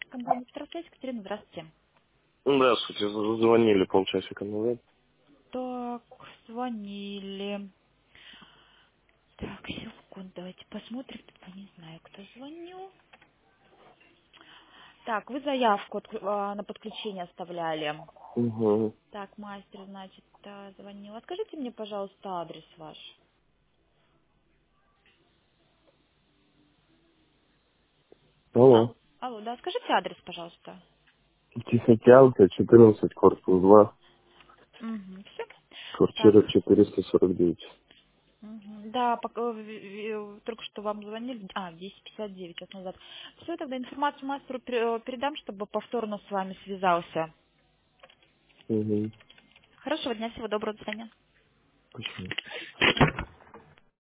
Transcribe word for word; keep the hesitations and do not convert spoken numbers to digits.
Компания «Петросвязь», Екатерина, здравствуйте. Здравствуйте, звонили полчасика назад. Так, звонили. Так, секунду, давайте посмотрим. Я не знаю, кто звонил. Так, вы заявку отк- а, на подключение оставляли. Угу. Так, мастер, значит, а, звонил. А скажите мне, пожалуйста, адрес ваш. А, Алло. алло, да, скажите адрес, пожалуйста. Тихоокеанка, четырнадцать, корпус два, Угу, все. квартира Так, четыреста сорок девять. мгм. Да, пока, в- в- только что вам звонили, а, в десять пятьдесят девять час назад. Все, тогда информацию мастеру пере- передам, чтобы повторно с вами связался. Угу. Хорошего дня, всего доброго, до свидания. Спасибо.